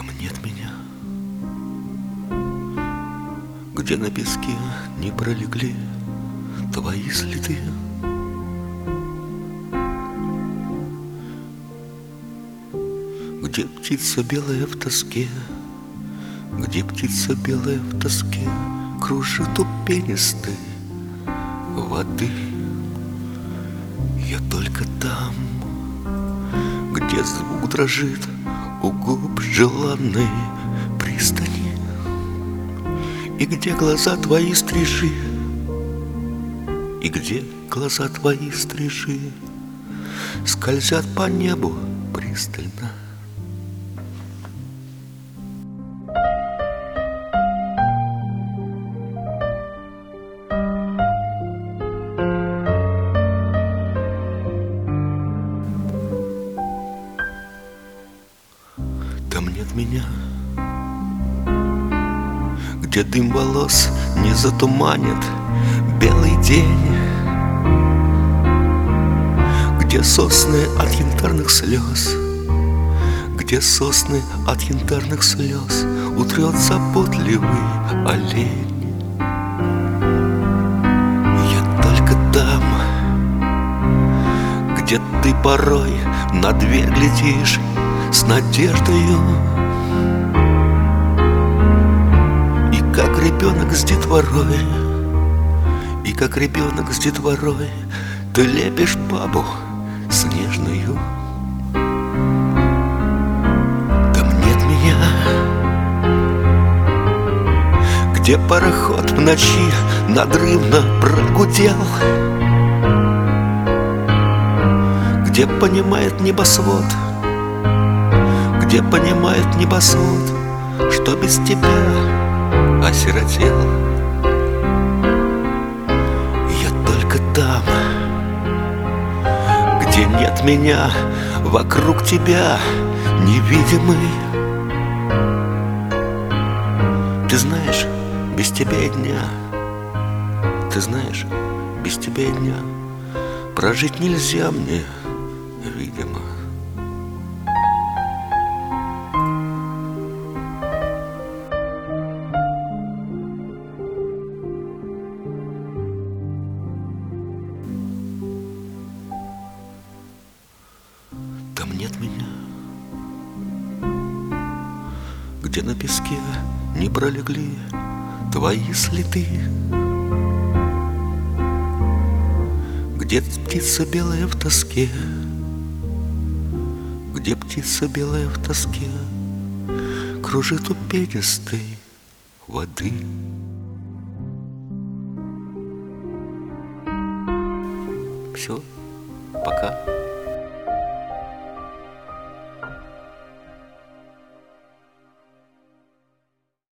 Там нет меня, где на песке не пролегли твои следы. Где птица белая в тоске, где птица белая в тоске кружит у пенистой воды. Я только там, где звук дрожит у губ желанной пристани, и где глаза твои стрижи, и где глаза твои стрижи скользят по небу пристально. Там нет меня, где дым волос не затуманит белый день, где сосны от янтарных слез, где сосны от янтарных слез утрет заботливый олень. Я только там, где ты порой на дверь глядишь с надеждою, и как ребенок с детворой, и как ребенок с детворой ты лепишь бабу снежную. Там нет меня, где пароход в ночи надрывно прогудел, где понимает небосвод, где понимает небосвод, что без тебя осиротел. Я только там, где нет меня, вокруг тебя невидимый. Ты знаешь, без тебя и дня, ты знаешь, без тебя и дня прожить нельзя мне, видимо. Там нет меня, где на песке не пролегли твои следы, где птица белая в тоске, где птица белая в тоске кружит у пенистой воды. Все, пока.